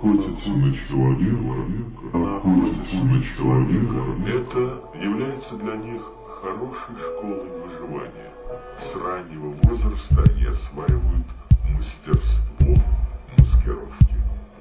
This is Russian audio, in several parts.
охотиться на человека, это является для них хорошей школой выживания. С раннего возраста они осваивают мастерство маскировки.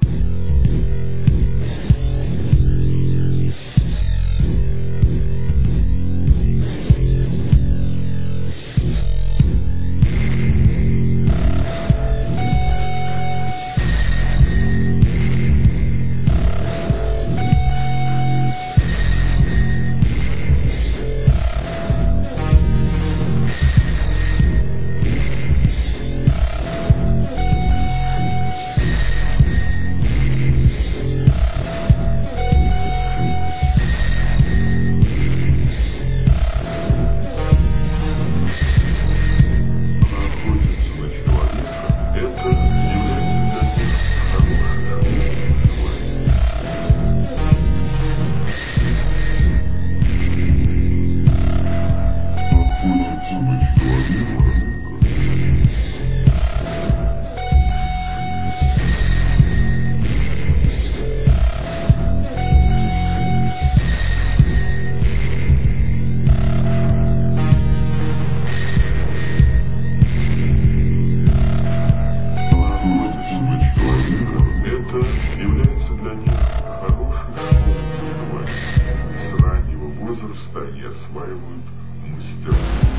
Они осваивают мастерство.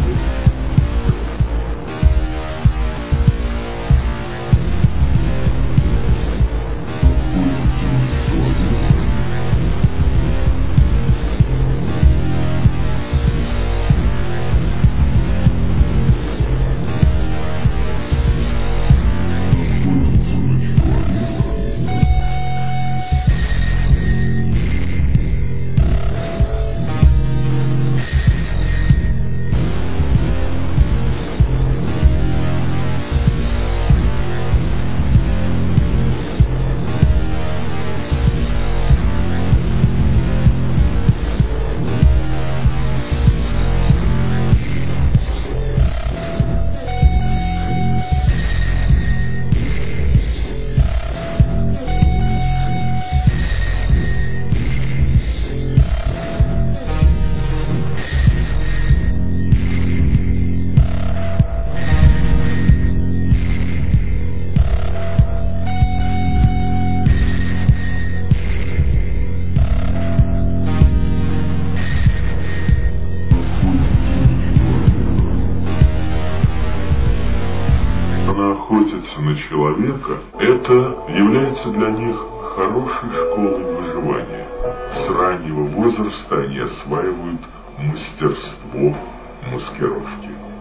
Охотиться на человека, это является для них хорошей школой выживания. С раннего возраста они осваивают мастерство маскировки.